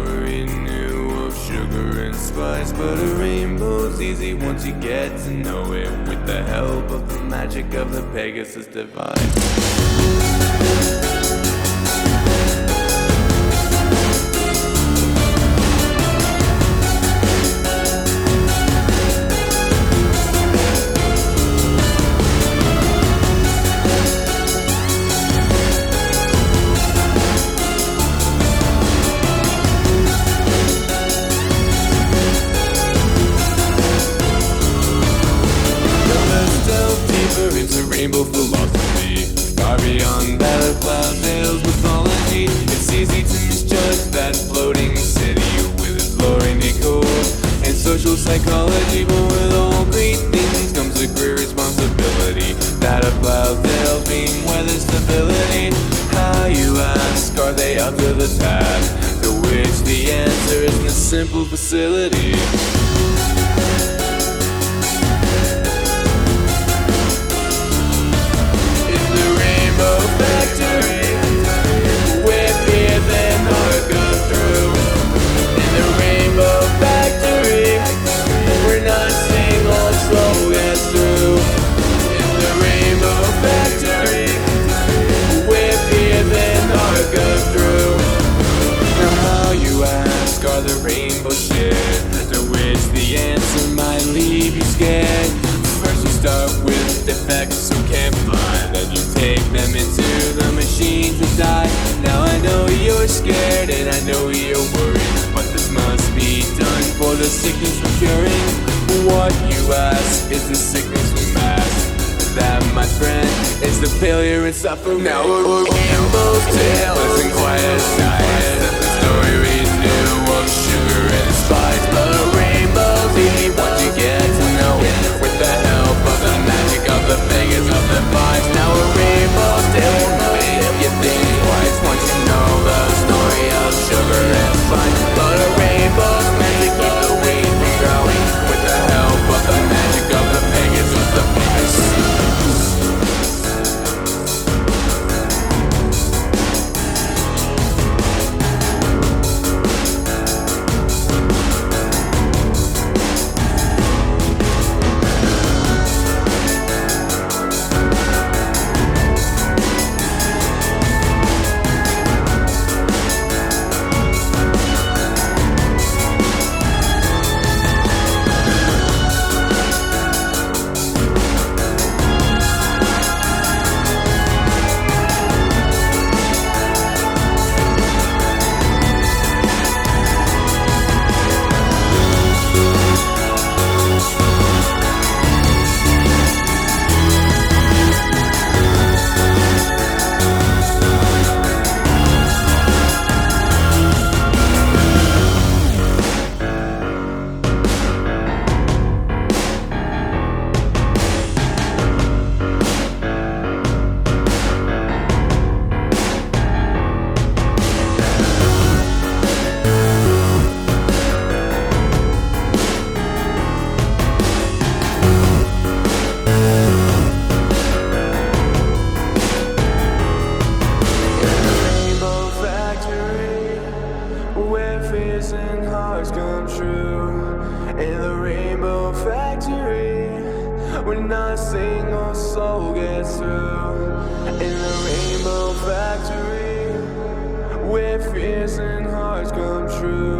story new of sugar and spice, but a rainbow's easy once you get to know it, with the help of the magic of the Pegasus device. It's a rainbow philosophy, far beyond battle cloud tales mythology. It's easy to misjudge that floating city with its lore and decor and social psychology, but with all great things comes a great responsibility. Battle cloud tales mean weather stability. How, you ask, are they up to the task? To which the answer is in a simple facility. Rainbow shit, to which the answer might leave you scared. First you start with defects who can't fly, then you take them into the machine to die. Now I know you're scared and I know you're worried, but this must be done for the sickness from curing. What, you ask, is the sickness we mask? That, my friend, is the failure and suffering. Now a rainbow's tale isn't quite as nice as the story reads new of sugar and spice, but a rainbow's easy once you get to know it, with the help of the magic of the Pegasus device. Now a rainbow's tale won't make you think twice once you know the story of sugar and spice, but a rainbow's meant to keep the weed from growing, with the help of the magic of the Pegasus device. Fears and hearts come true in the Rainbow Factory, where not a single soul gets through. In the Rainbow Factory, where fears and hearts come true.